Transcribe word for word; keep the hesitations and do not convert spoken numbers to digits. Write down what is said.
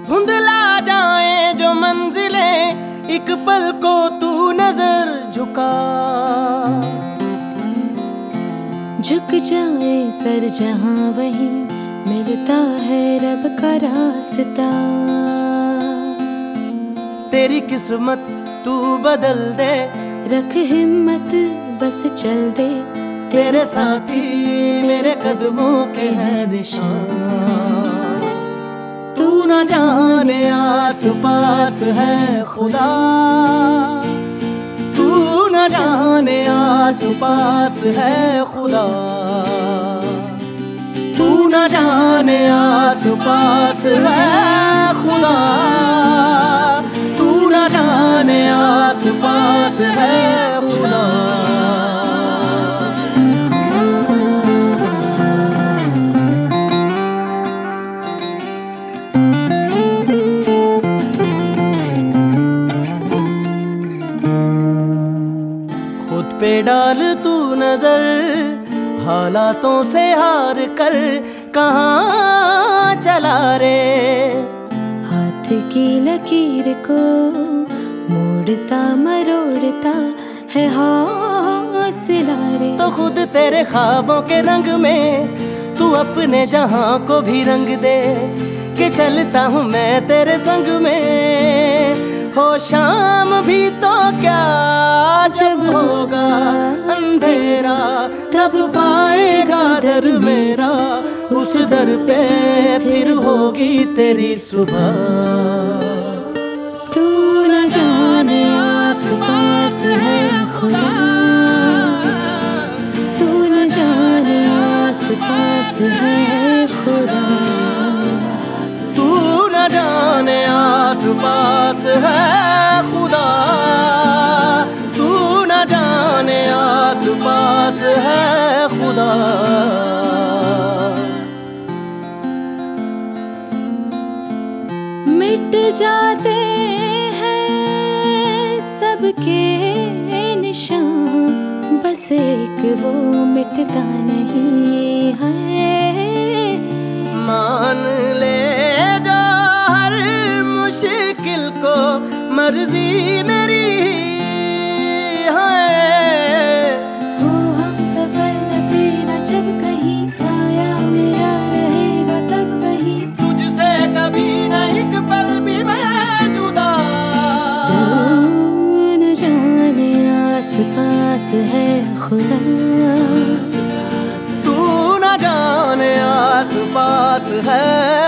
धुंधला जाए जो मंजिलें, एक पल को तू नजर झुका। झुक जाए सर जहां वहीं मिलता है रब का रास्ता। तेरी किस्मत तू बदल दे, रख हिम्मत बस चल दे। तेरे साथी मेरे कदमों के हैं निशान। तू न जाने आस पास है खुदा, तू न जाने आस पास है खुदा। तू न जाने आस पास है खुदा, तू न जाने आस पास है खुदा। खुद पे डाल तू नजर, हालातों से हार कर कहाँ चला रे। हाथ की लकीर को मोड़ता मरोड़ता है हौसला रे। तो खुद तेरे ख्वाबों के रंग में तू अपने जहां को भी रंग दे, कि चलता हूँ मैं तेरे संग में। हो शाम भी तो क्या, जब होगा अंधेरा तब पाएगा दर मेरा। उस दर पे फिर होगी तेरी सुबह। तू न जाने आस पास है खुदा, तू न जाने आस पास है खुदा। तू न जाने आस पास है खुदा, तू न जाने आस पास है खुदा। मिट जाते हैं सबके निशान, बस एक वो मिटता नहीं है। मान ले जो हर मुश्किल को मर्जी मेरी है। हो हम सफर न तेरा जब कहीं साया मेरा रहेगा तब वही। तुझसे कभी नहीं एक पल भी मैं जुदा। तू न जाने आस पास है खुदा, तू न जाने आस पास है